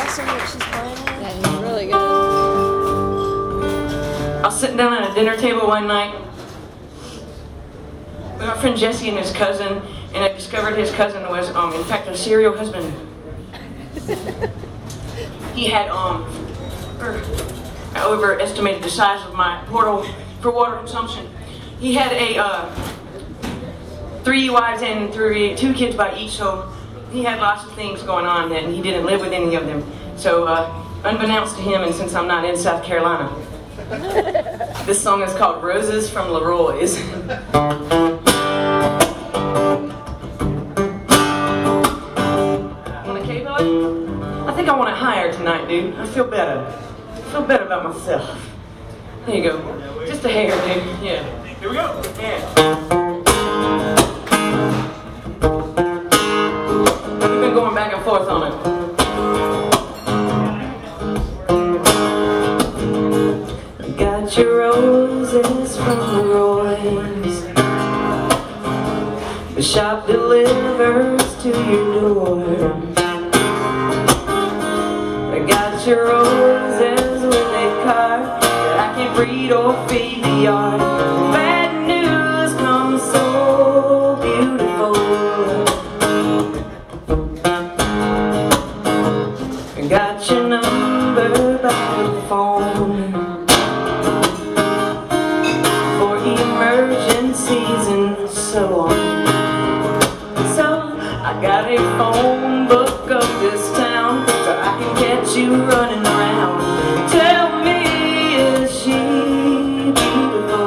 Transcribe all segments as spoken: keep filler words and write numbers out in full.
awesome that she's playing it. That is really good. I was sitting down at a dinner table one night with my friend Jesse and his cousin, and I discovered his cousin was, um, in fact, a serial husband. He had, um, er, I overestimated the size of my portal for water consumption. He had a, uh, three wives and three, two kids by each, so he had lots of things going on that he didn't live with any of them. So, uh, unbeknownst to him, and since I'm not in South Carolina, this song is called Roses from Leroy's. Want a K-Bud? I think I want it higher tonight, dude. I feel better. I feel better about myself. There you go. Just a hair, dude. Yeah. Here we go. Yeah. We've been going back and forth on it. Got your roses from Leroy's. The shop delivers to your door. I got your roses with a card that I can breed or feed the yard. Bad news comes so beautiful. I got your number by the phone for emergencies and so on. So I got a phone book of this town so I can catch you running around. Tell me, is she beautiful?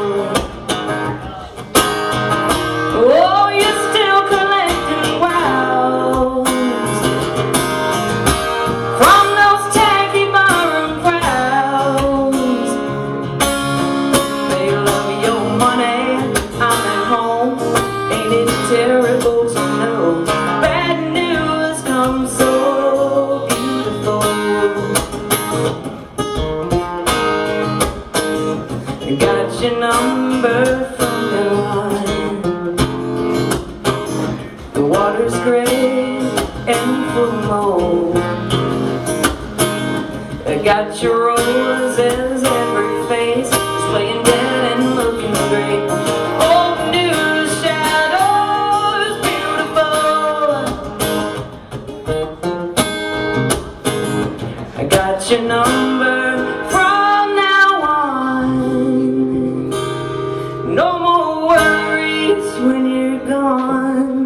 Oh, you're still collecting wows from those tacky barroom crowds. They love your money, I'm at home. Ain't it terrible to know bad news comes so beautiful? I got your number from the line. The water's gray and full of mold. I got your roses, every face is laying dead and looking great. Old news shadows beautiful. I got your number from now on. No more worries when you're gone.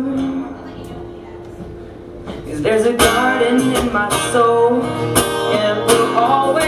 'Cause there's a garden in my soul, and it will always